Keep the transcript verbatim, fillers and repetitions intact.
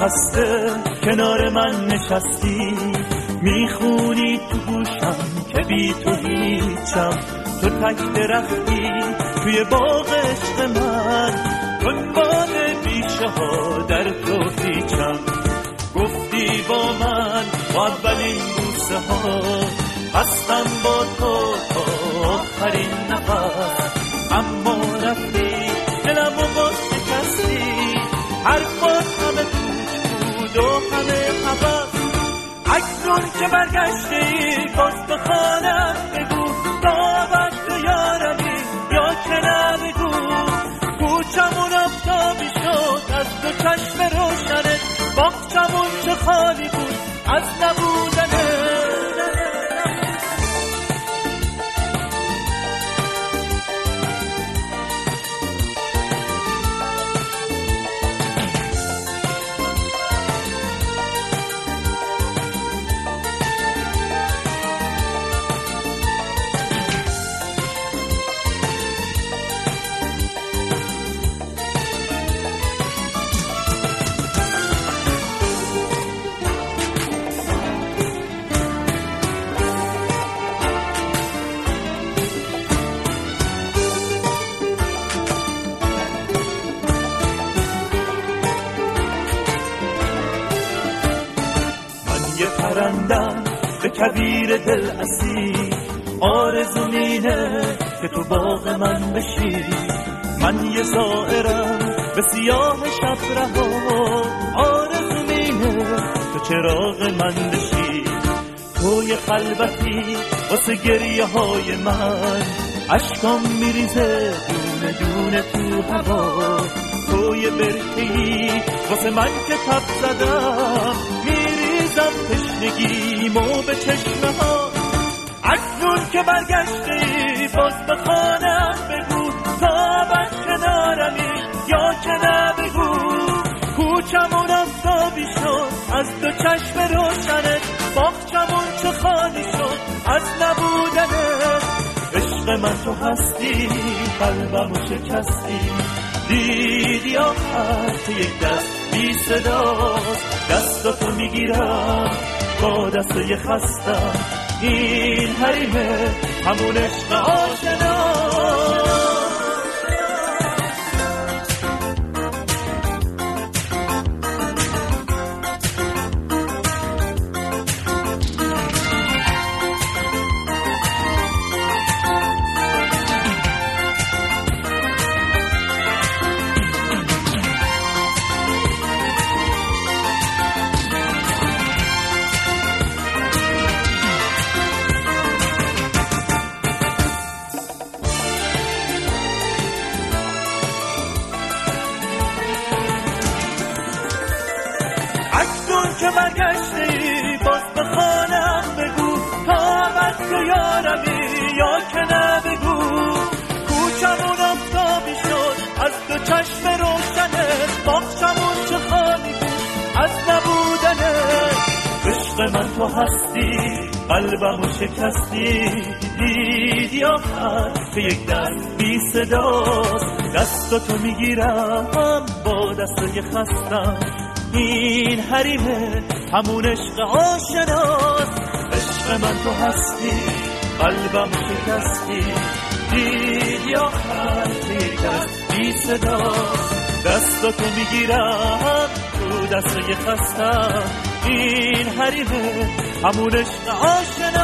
خسته کنار من نشستی، میخونی تو گوشم که بی تو هیچم، تو تک درختی توی باغ عشق من، دنبال بیشه ها در تو پیچم. گفتی با من با اولین بوسه ها هستم با تو تا آخرین نفس، اما رفتی دلمو باز شکستی، حرفات همه پوچ بود و همه هوس. اکنون که برگشتی باز به خانم بگو، دعوت تو یارمی یا که نبگو. کوچمون آفتابی شد از دو چشم روشنت، باغچمون چه خالی بود از نبودنت. پرندم به کویر دل اسیر، آرزو مینه که تو باغ من بشی. من یه زائرم به سیاه شب رها، آرزو مینه تو چراغ من بشی. تو یه خلوتی واسه گریه های من، اشکام میریزه دونه دونه تو هوا. تو یه برکه‌ای واسه من که تب زدم، میریزم تشنگیمو به چشمه ها. اکنون که برگشتی باز به خانم بگو، تا من کنارمی یا که نبگو. کوچمون آفتابی شد از دو چشم روشنت، باغچمون چه خالی شد از نبودنت. عشق من تو هستی، قلبمو شکستی، دیدی آخر که یک دست بی صداست. دستاتو میگیرم با دستای خستم، این حریمه همون عشق آشنا. که برگشتی باز به خانم بگو، تا من تو یارمی یا که نبگو. کوچمون آفتابی شد از دو چشم روشنت، باغچمون چه خالی بود از نبودنت. عشق من تو هستی، قلبمو شکستی، دیدی آخر که یک دست بی صداست. دستاتو میگیرم با دستای خستم، این حریمه همون عشق آشناست. عشق من تو هستی، قلبم شکستی، دیدی آخر که یک دست بی صداست. دستاتو میگیرم تو دستای خستم، این حریمه همون عشق آشناست.